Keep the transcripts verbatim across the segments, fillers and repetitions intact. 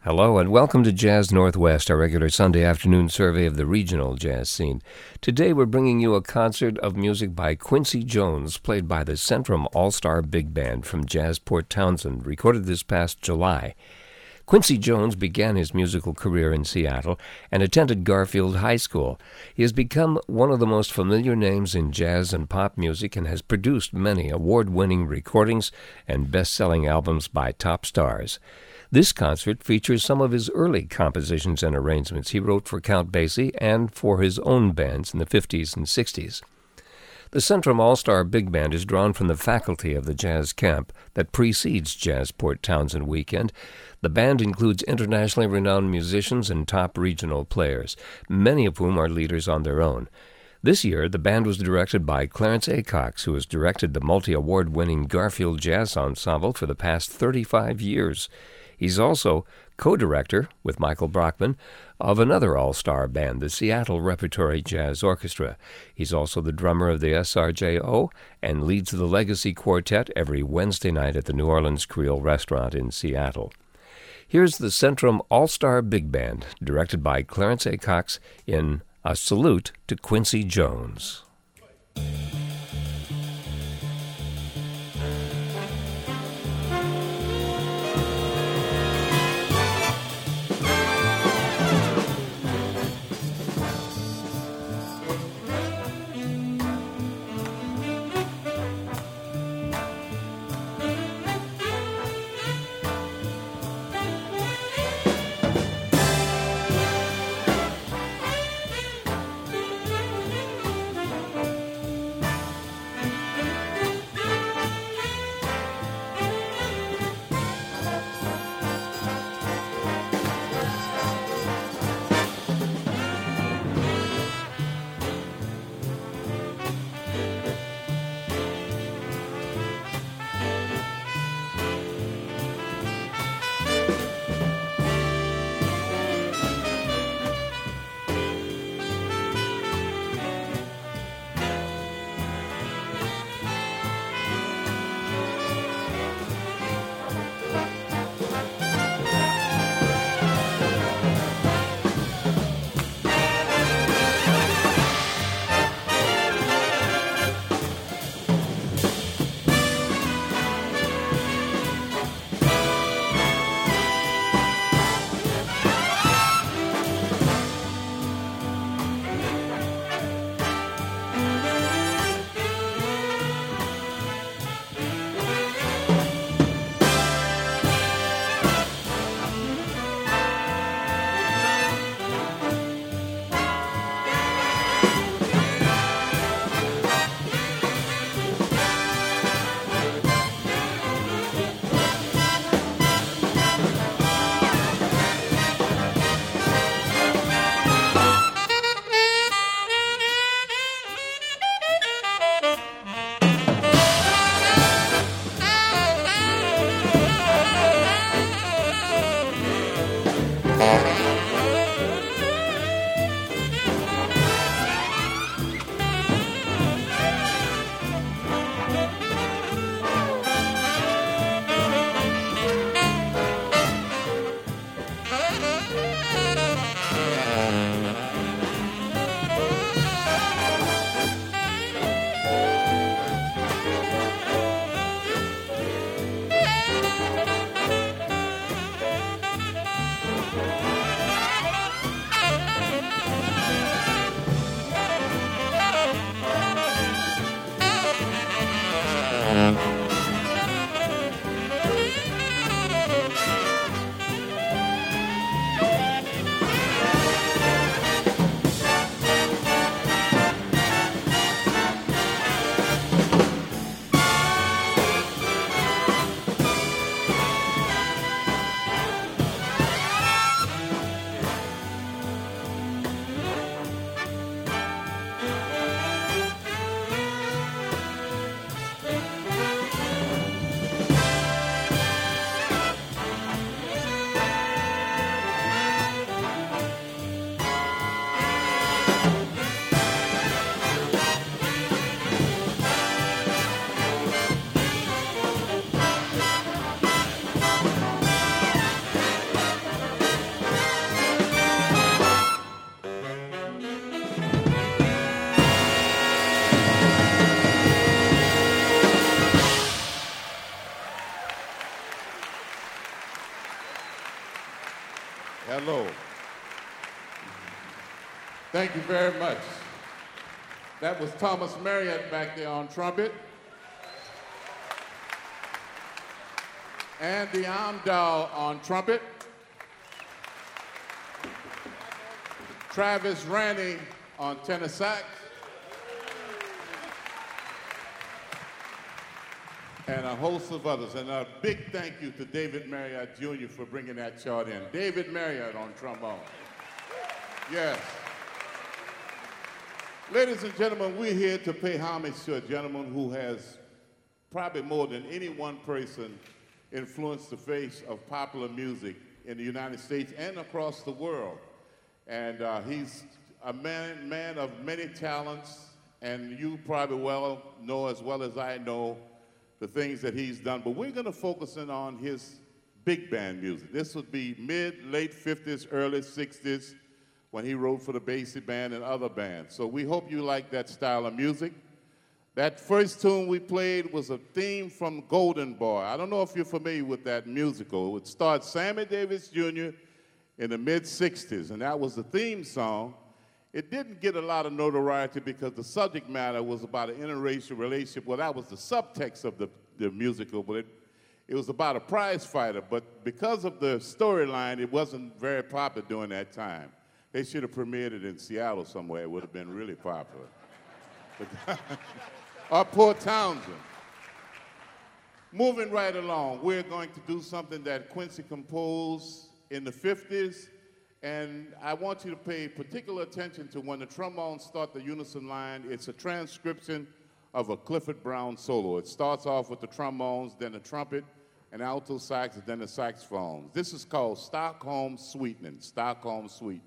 Hello and welcome to Jazz Northwest, our regular Sunday afternoon survey of the regional jazz scene. Today we're bringing you a concert of music by Quincy Jones, played by the Centrum All-Star Big Band from Jazz Port Townsend, recorded this past July. Quincy Jones began his musical career in Seattle and attended Garfield High School. He has become one of the most familiar names in jazz and pop music and has produced many award-winning recordings and best-selling albums by top stars. This concert features some of his early compositions and arrangements he wrote for Count Basie and for his own bands in the fifties and sixties. The Centrum All-Star Big Band is drawn from the faculty of the jazz camp that precedes Jazz Port Townsend Weekend. The band includes internationally renowned musicians and top regional players, many of whom are leaders on their own. This year, the band was directed by Clarence Acox, who has directed the multi-award-winning Garfield Jazz Ensemble for the past thirty-five years. He's also co-director, with Michael Brockman, of another all-star band, the Seattle Repertory Jazz Orchestra. He's also the drummer of the S R J O and leads the Legacy Quartet every Wednesday night at the New Orleans Creole Restaurant in Seattle. Here's the Centrum All-Star Big Band, directed by Clarence Acox, in A Salute to Quincy Jones. Hello. Thank you very much. That was Thomas Marriott back there on trumpet. Andy Amdahl on trumpet. Travis Raney on tenor sax. And a host of others. And a big thank you to David Marriott Junior for bringing that chart in. David Marriott on trombone. Yes. Ladies and gentlemen, we're here to pay homage to a gentleman who has probably more than any one person influenced the face of popular music in the United States and across the world. And uh, he's a man, man of many talents, and you probably well know as well as I know the things that he's done. But we're going to focus in on his big band music. This would be mid, late fifties, early sixties, when he wrote for the Basie Band and other bands. So we hope you like that style of music. That first tune we played was a theme from Golden Boy. I don't know if you're familiar with that musical. It starred Sammy Davis Junior in the mid sixties, and that was the theme song. It didn't get a lot of notoriety because the subject matter was about an interracial relationship. Well, that was the subtext of the, the musical, but it, it was about a prize fighter. But because of the storyline, it wasn't very popular during that time. They should have premiered it in Seattle somewhere. It would have been really popular. Or Port Townsend. Moving right along, we're going to do something that Quincy composed in the fifties. And I want you to pay particular attention to when the trombones start the unison line. It's a transcription of a Clifford Brown solo. It starts off with the trombones, then the trumpet, and alto sax, and then the saxophones. This is called Stockholm Sweetening. Stockholm Sweetening.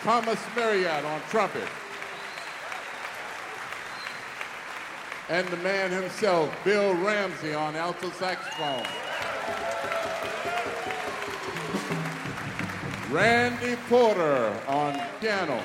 Thomas Marriott on trumpet. And the man himself, Bill Ramsey, on alto saxophone. Randy Porter on piano.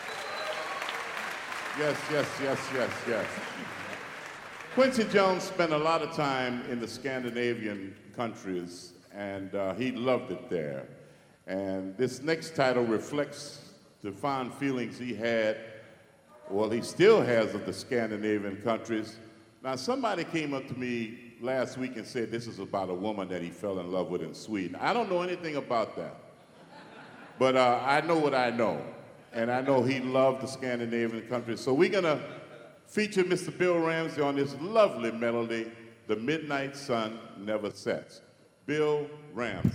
Yes, yes, yes, yes, yes. Quincy Jones spent a lot of time in the Scandinavian countries, and uh, he loved it there. And this next title reflects the fond feelings he had, well, he still has, of the Scandinavian countries. Now, somebody came up to me last week and said this is about a woman that he fell in love with in Sweden. I don't know anything about that, but uh, I know what I know, and I know he loved the Scandinavian countries. So we're gonna feature Mister Bill Ramsey on this lovely melody, The Midnight Sun Never Sets. Bill Ramsey.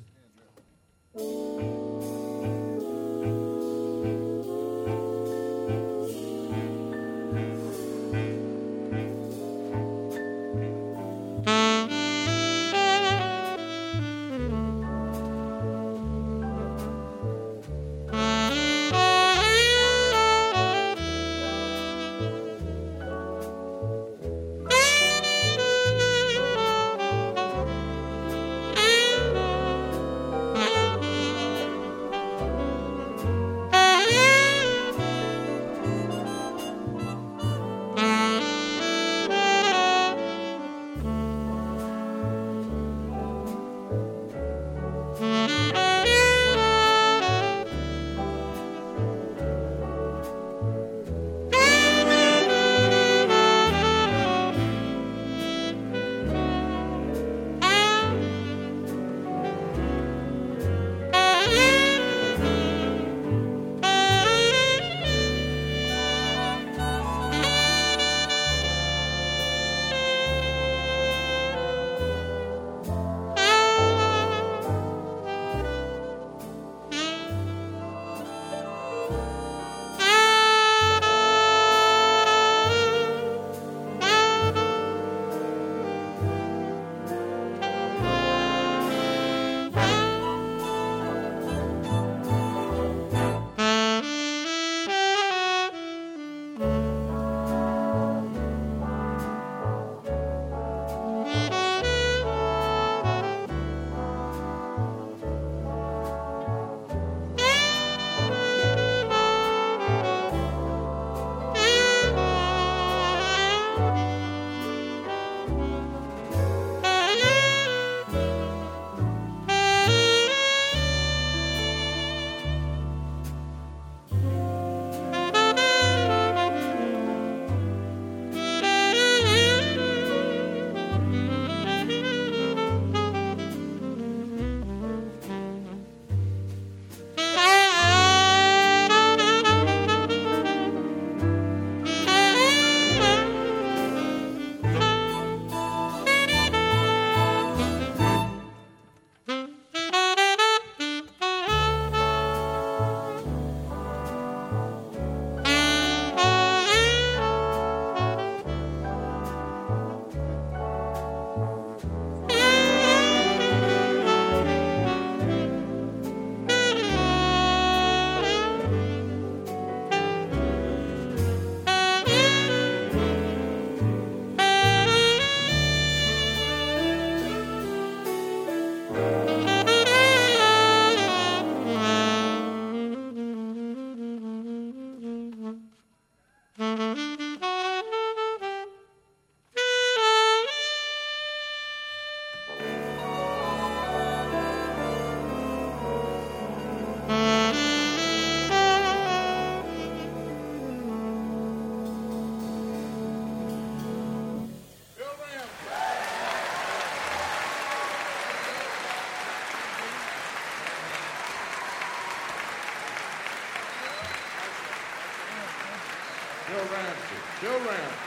Bill Ramsey. Bill Ramsey.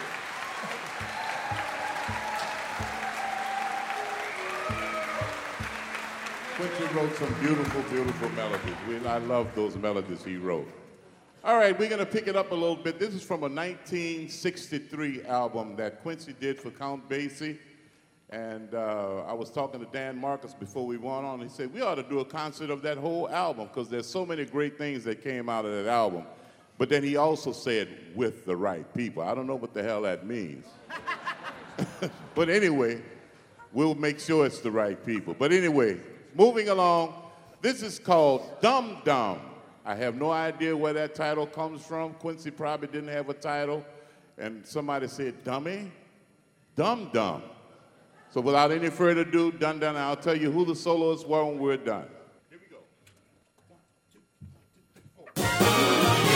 Quincy wrote some beautiful, beautiful melodies. We, I love those melodies he wrote. All right, we're going to pick it up a little bit. This is from a nineteen sixty-three album that Quincy did for Count Basie. And uh, I was talking to Dan Marcus before we went on. He said, we ought to do a concert of that whole album because there's so many great things that came out of that album. But then he also said, with the right people. I don't know what the hell that means. But anyway, we'll make sure it's the right people. But anyway, moving along, this is called Dum Dum. I have no idea where that title comes from. Quincy probably didn't have a title. And somebody said, dummy? Dum Dum. So without any further ado, done, done, I'll tell you who the soloists were when we're done. Here we go. One, two, three, four.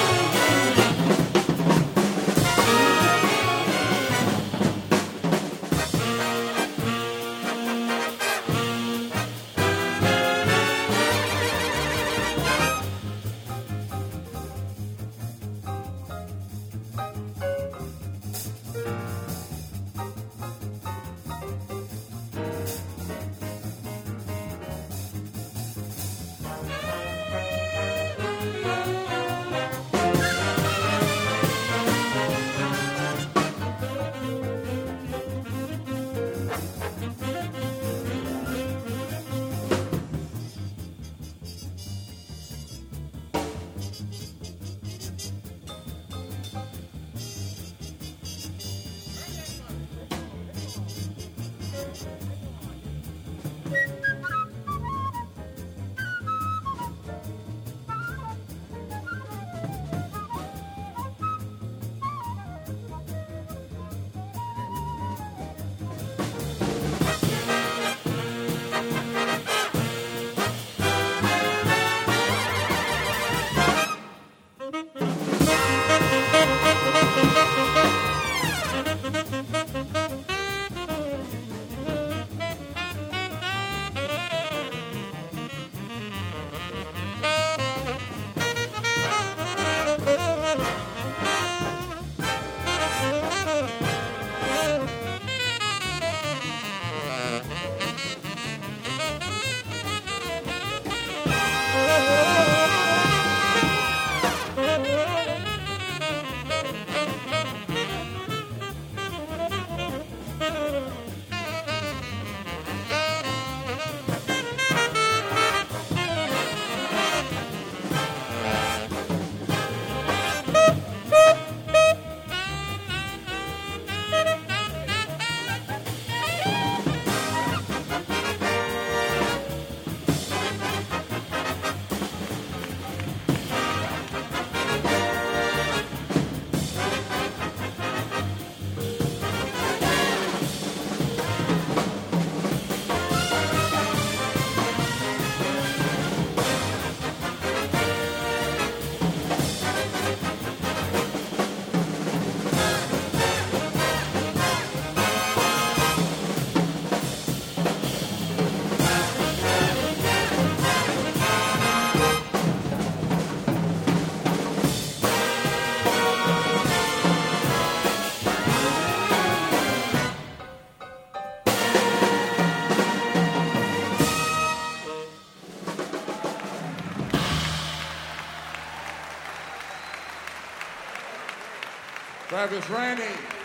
Travis Raney,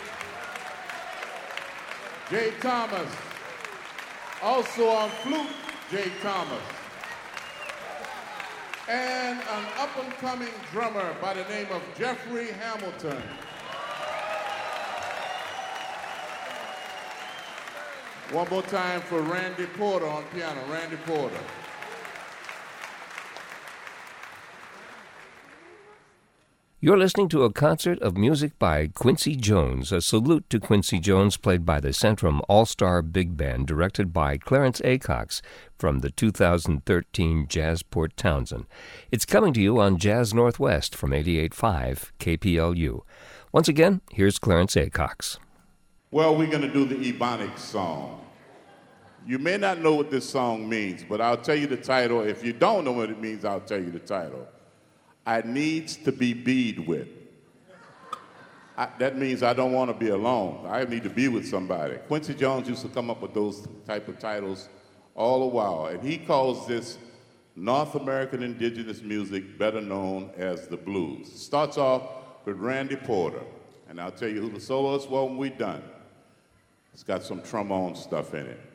Jay Thomas, also on flute, Jay Thomas, and an up-and-coming drummer by the name of Jeffrey Hamilton. One more time for Randy Porter on piano, Randy Porter. You're listening to a concert of music by Quincy Jones, a salute to Quincy Jones, played by the Centrum All-Star Big Band, directed by Clarence Acox from the two thousand thirteen Jazz Port Townsend. It's coming to you on Jazz Northwest from eighty-eight point five K P L U. Once again, here's Clarence Acox. Well, we're going to do the Ebonics song. You may not know what this song means, but I'll tell you the title. If you don't know what it means, I'll tell you the title. I needs to be bead with. I, that means I don't want to be alone. I need to be with somebody. Quincy Jones used to come up with those type of titles all the while, and he calls this North American indigenous music, better known as the blues. It starts off with Randy Porter, and I'll tell you who the soloists were when we're done. It's got some trombone stuff in it.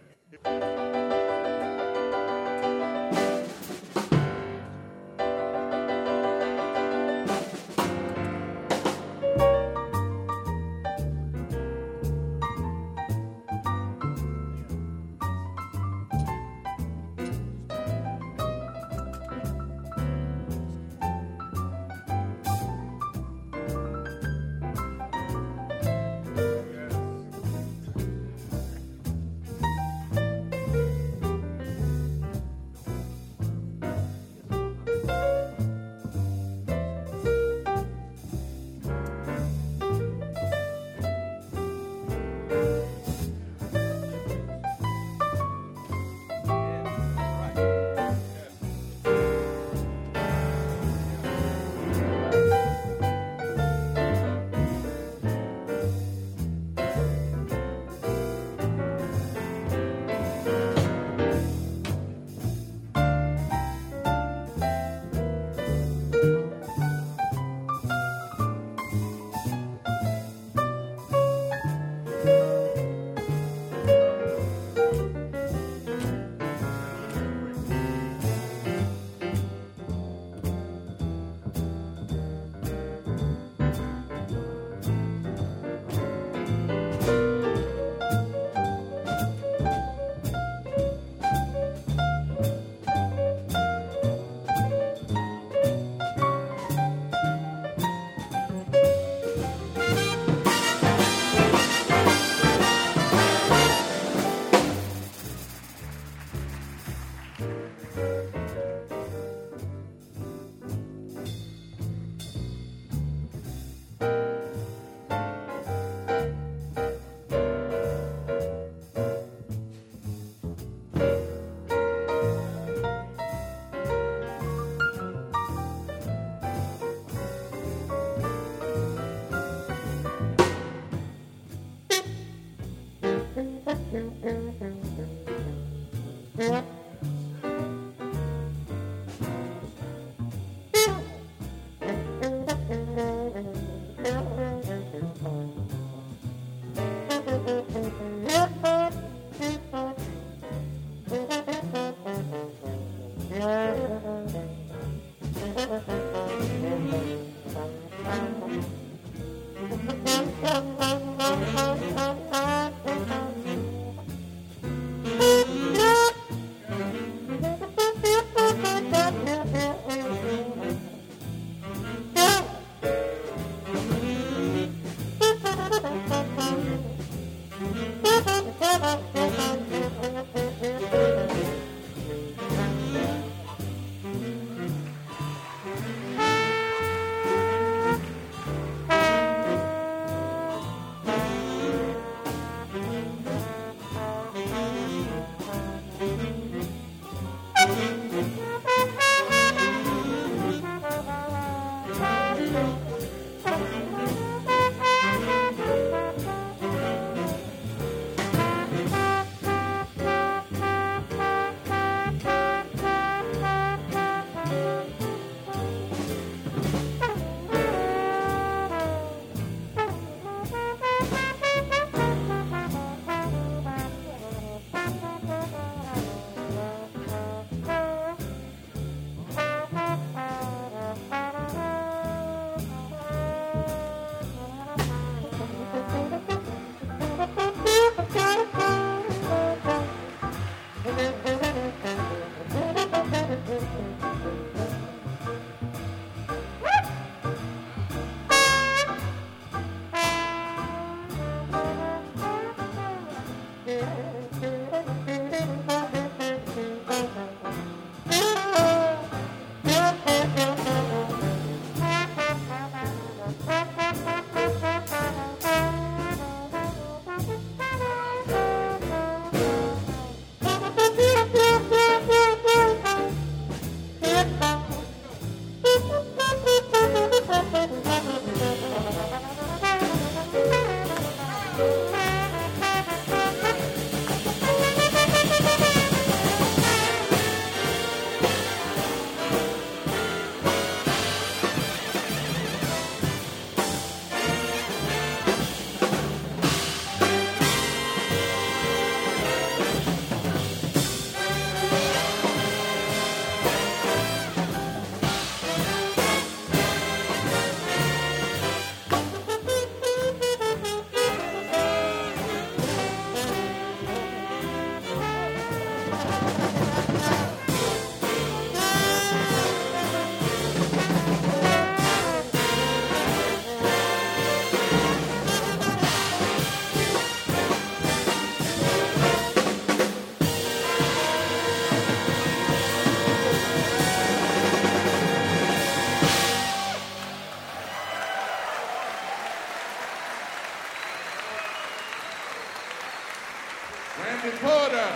Randy Porter.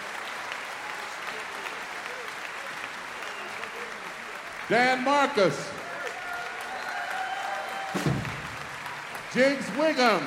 Dan Marcus. Jigs Wiggum.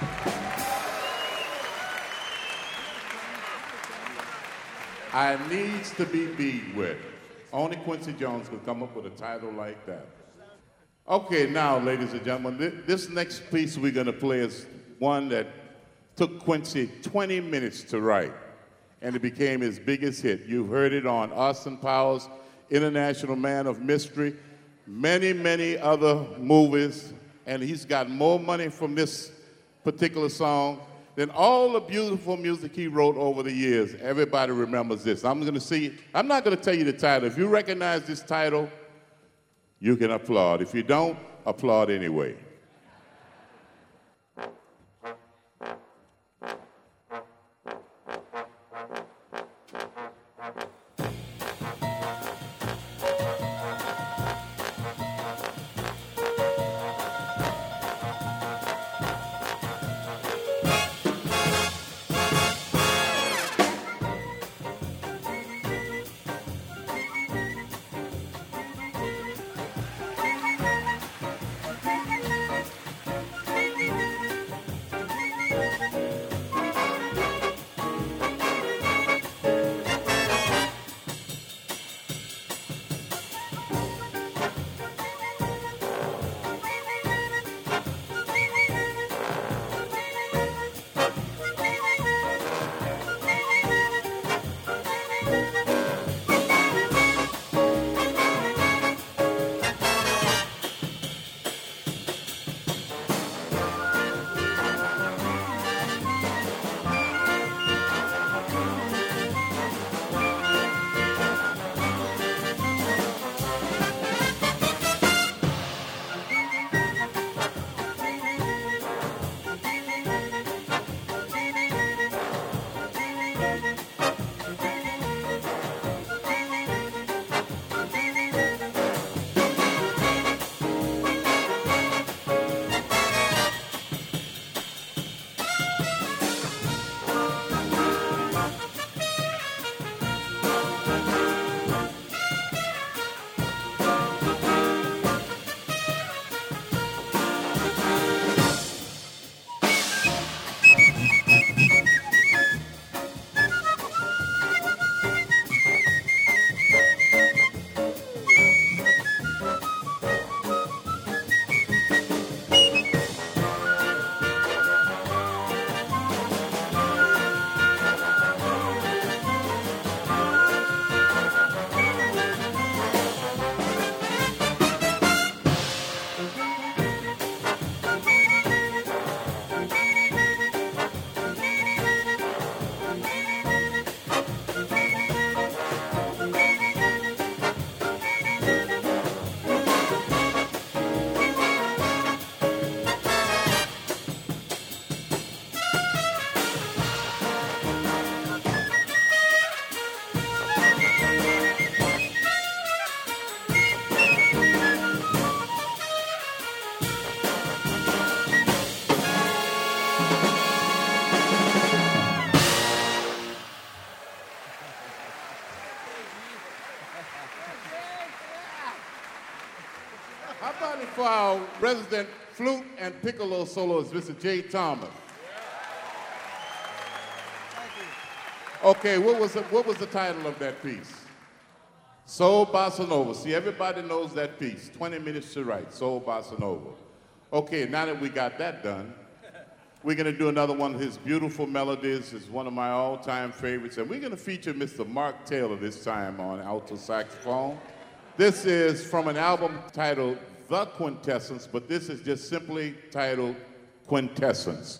I needs to be beat with. Only Quincy Jones could come up with a title like that. Okay, now, ladies and gentlemen, th- this next piece we're going to play is one that took Quincy twenty minutes to write, and it became his biggest hit. You've heard it on Austin Powers, International Man of Mystery, many, many other movies, and he's got more money from this particular song than all the beautiful music he wrote over the years. Everybody remembers this. I'm going to see, I'm not going to tell you the title. If you recognize this title, you can applaud. If you don't, applaud anyway. How about it for our resident flute and piccolo soloist, Mister Jay Thomas? Okay, what was the, what was the title of that piece? Soul Bossa Nova. See, everybody knows that piece. twenty minutes to write, Soul Bossa Nova. Okay, now that we got that done, we're going to do another one of his beautiful melodies. It's one of my all-time favorites, and we're going to feature Mister Mark Taylor this time on alto saxophone. This is from an album titled The Quintessence, but this is just simply titled Quintessence.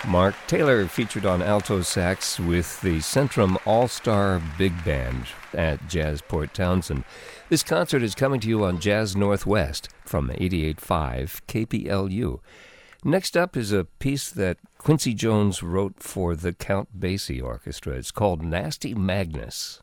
Mark Taylor featured on alto sax with the Centrum All-Star Big Band at Jazz Port Townsend. This concert is coming to you on Jazz Northwest from eighty-eight point five K P L U. Next up is a piece that Quincy Jones wrote for the Count Basie Orchestra. It's called Nasty Magnus.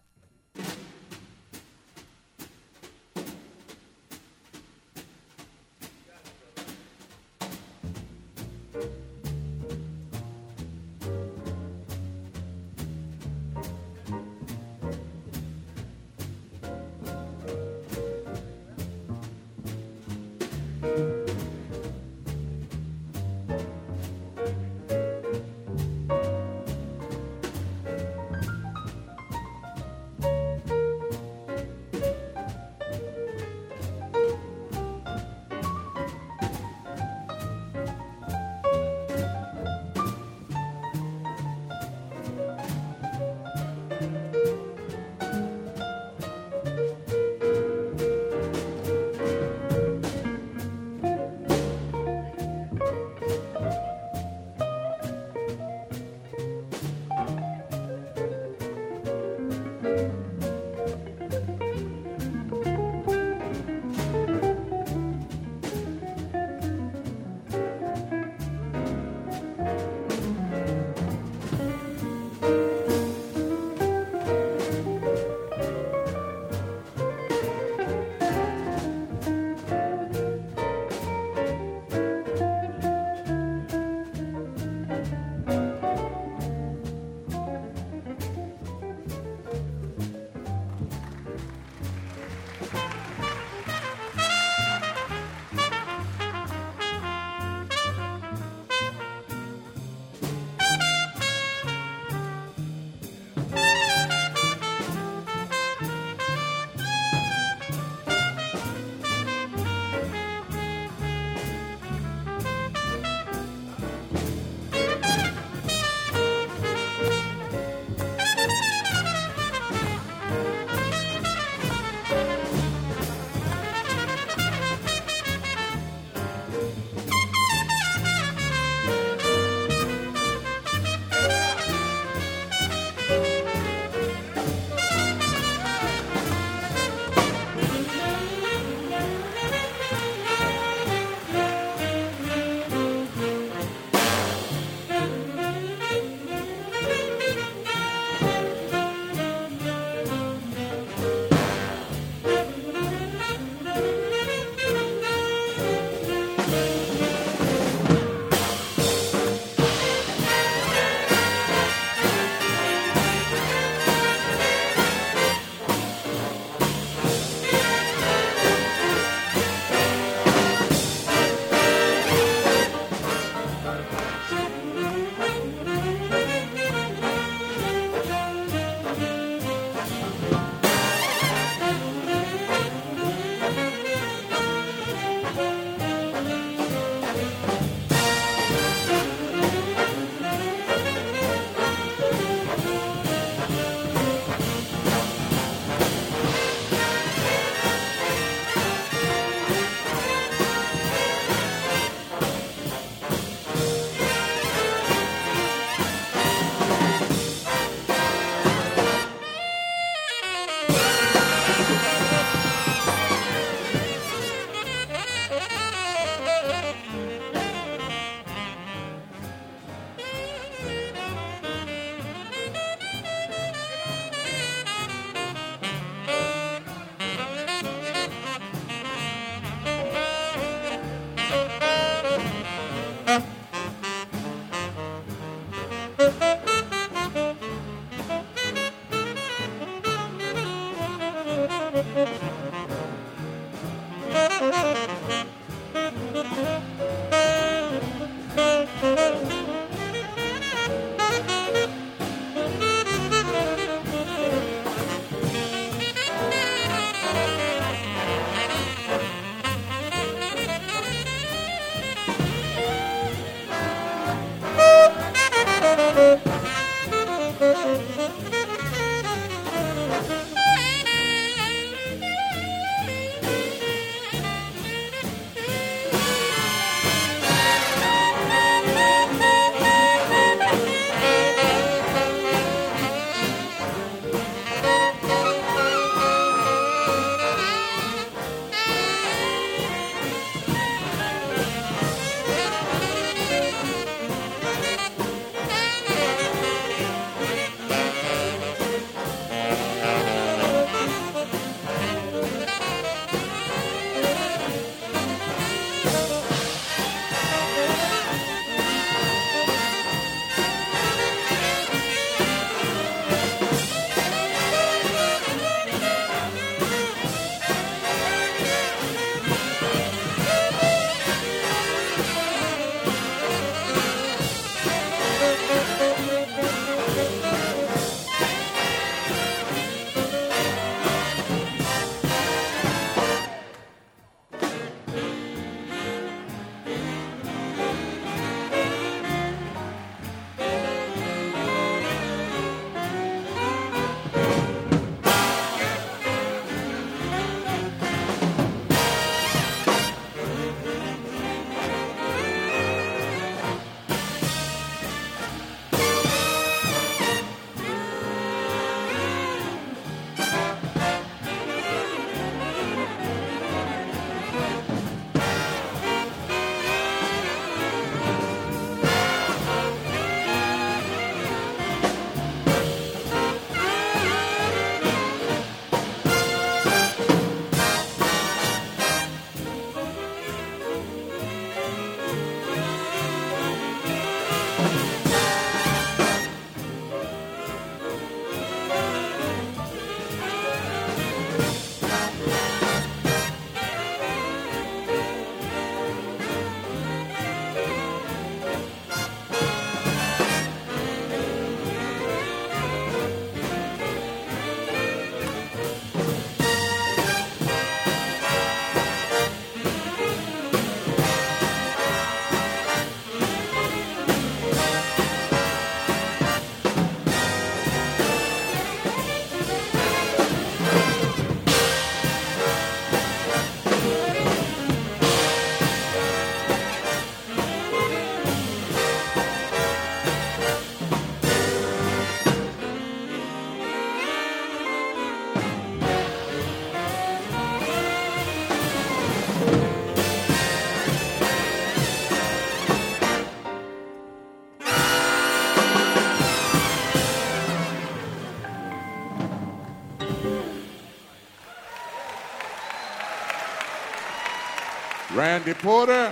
Randy Porter,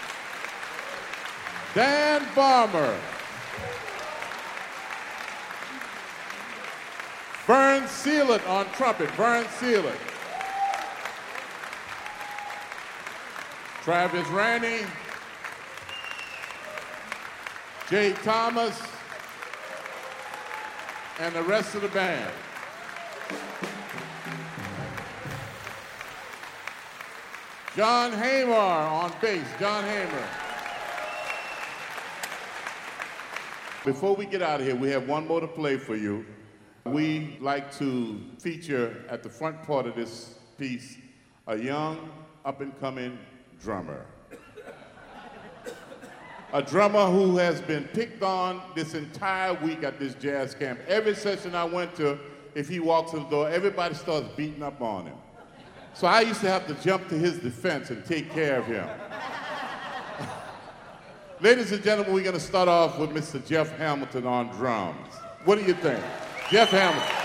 Dan Farmer, Vern Seelant on trumpet, Vern Seelant, Travis Raney, Jay Thomas, and the rest of the band. John Hamer on bass, John Hamer. Before we get out of here, we have one more to play for you. We like to feature at the front part of this piece a young, up-and-coming drummer. A drummer who has been picked on this entire week at this jazz camp. Every session I went to, if he walks in the door, everybody starts beating up on him. So I used to have to jump to his defense and take care of him. Ladies and gentlemen, we're going to start off with Mister Jeff Hamilton on drums. What do you think? Jeff Hamilton.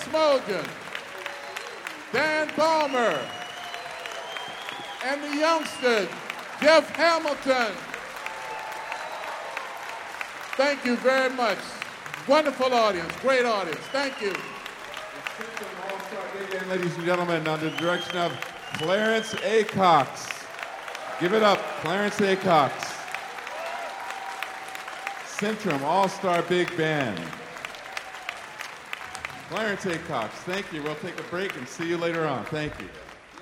Smolgen, Dan Balmer, and the youngster, Jeff Hamilton. Thank you very much. Wonderful audience, great audience. Thank you. All-Star Big Band, ladies and gentlemen, under the direction of Clarence A. Cox. Give it up, Clarence A. Cox. Centrum All-Star Big Band. Clarence A. Cox, thank you. We'll take a break and see you later on. Thank you.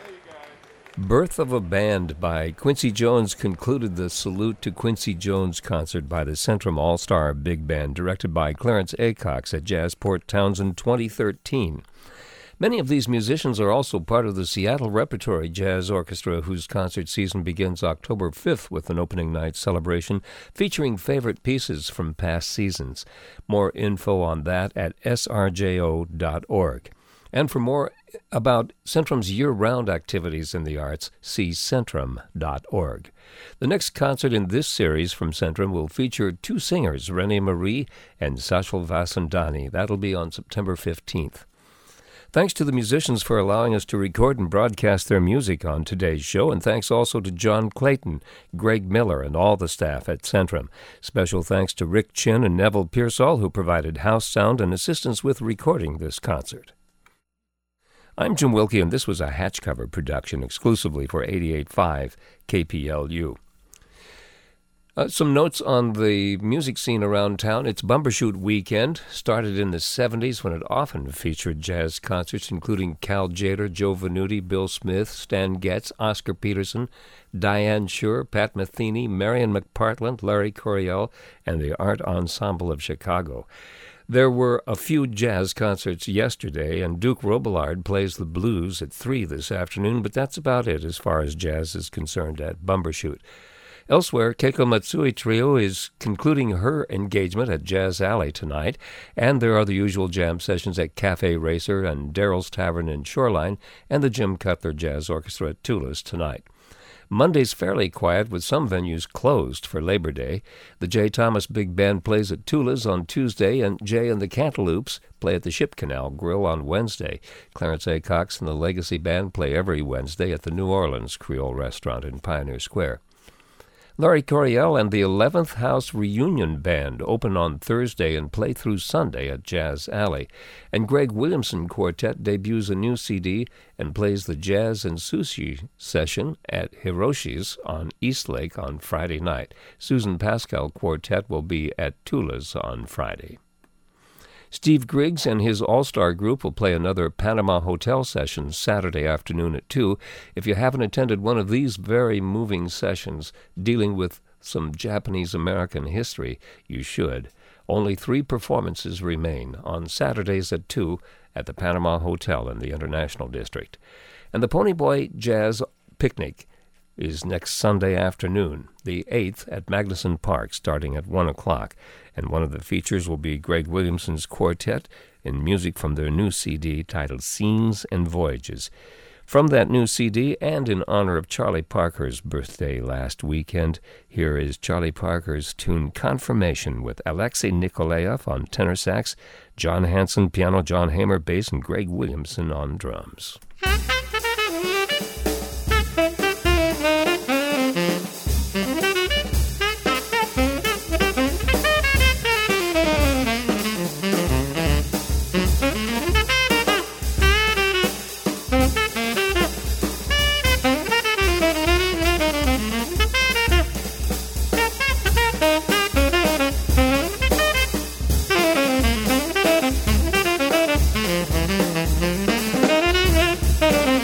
Birth of a Band by Quincy Jones concluded the Salute to Quincy Jones concert by the Centrum All-Star Big Band, directed by Clarence A. Cox at Jazzport Townsend twenty thirteen. Many of these musicians are also part of the Seattle Repertory Jazz Orchestra, whose concert season begins October fifth with an opening night celebration featuring favorite pieces from past seasons. More info on that at s r j o dot org. And for more about Centrum's year-round activities in the arts, see centrum dot org. The next concert in this series from Centrum will feature two singers, Renee Marie and Sachal Vasandani. That'll be on September fifteenth. Thanks to the musicians for allowing us to record and broadcast their music on today's show, and thanks also to John Clayton, Greg Miller, and all the staff at Centrum. Special thanks to Rick Chin and Neville Pearsall, who provided house sound and assistance with recording this concert. I'm Jim Wilkie, and this was a Hatch Cover production exclusively for eighty-eight point five K P L U. Uh, some notes on the music scene around town. It's Bumbershoot Weekend. Started in the seventies when it often featured jazz concerts, including Cal Tjader, Joe Venuti, Bill Smith, Stan Getz, Oscar Peterson, Diane Shure, Pat Metheny, Marion McPartland, Larry Coryell, and the Art Ensemble of Chicago. There were a few jazz concerts yesterday, and Duke Robillard plays the blues at three this afternoon, but that's about it as far as jazz is concerned at Bumbershoot. Elsewhere, Keiko Matsui Trio is concluding her engagement at Jazz Alley tonight, and there are the usual jam sessions at Cafe Racer and Daryl's Tavern in Shoreline, and the Jim Cutler Jazz Orchestra at Tula's tonight. Monday's fairly quiet, with some venues closed for Labor Day. The J. Thomas Big Band plays at Tula's on Tuesday, and Jay and the Cantaloupes play at the Ship Canal Grill on Wednesday. Clarence A. Cox and the Legacy Band play every Wednesday at the New Orleans Creole Restaurant in Pioneer Square. Larry Coryell and the eleventh House Reunion Band open on Thursday and play through Sunday at Jazz Alley. And Greg Williamson Quartet debuts a new C D and plays the Jazz and Sushi session at Hiroshi's on East Lake on Friday night. Susan Pascal Quartet will be at Tula's on Friday. Steve Griggs and his all-star group will play another Panama Hotel session Saturday afternoon at two. If you haven't attended one of these very moving sessions dealing with some Japanese-American history, you should. Only three performances remain on Saturdays at two at the Panama Hotel in the International District. And the Ponyboy Jazz Picnic is next Sunday afternoon, the eighth, at Magnuson Park, starting at one o'clock. And one of the features will be Greg Williamson's quartet in music from their new C D titled Scenes and Voyages. From that new C D, and in honor of Charlie Parker's birthday last weekend, here is Charlie Parker's tune Confirmation with Alexei Nikolaev on tenor sax, John Hanson piano, John Hamer bass, and Greg Williamson on drums. Thank you.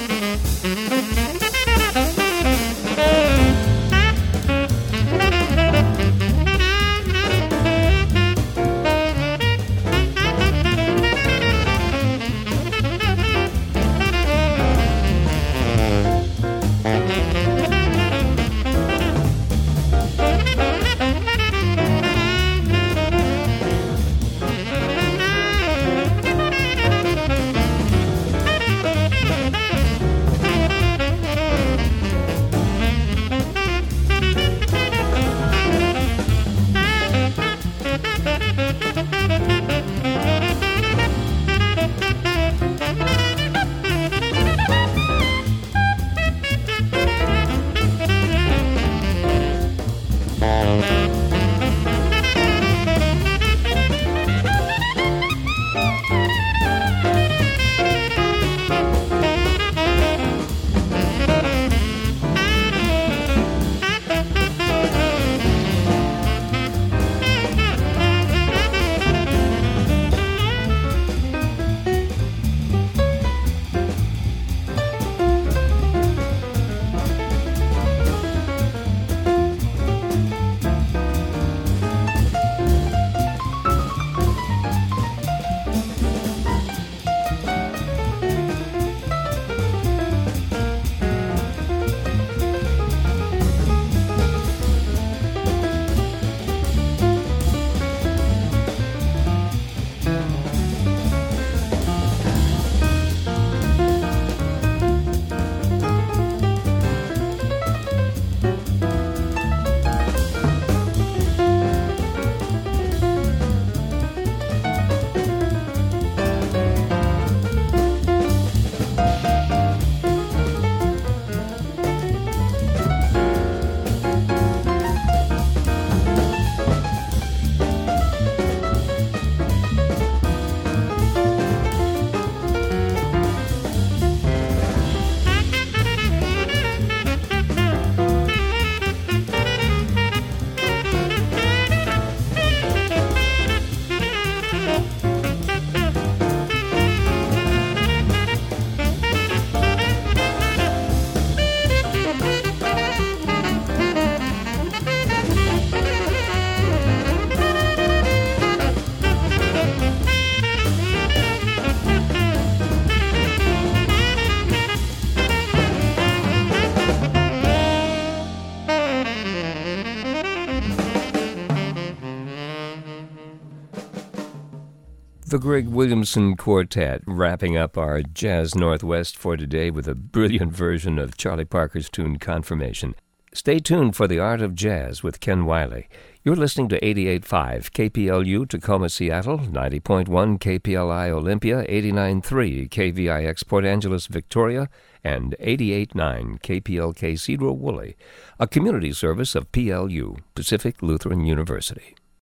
The Greg Williamson Quartet, wrapping up our Jazz Northwest for today with a brilliant version of Charlie Parker's tune Confirmation. Stay tuned for The Art of Jazz with Ken Wiley. You're listening to eighty-eight point five K P L U Tacoma, Seattle, ninety point one K P L I Olympia, eighty-nine point three K V I X Port Angeles, Victoria, and eighty-eight point nine K P L K Cedro Woolley, a community service of P L U, Pacific Lutheran University.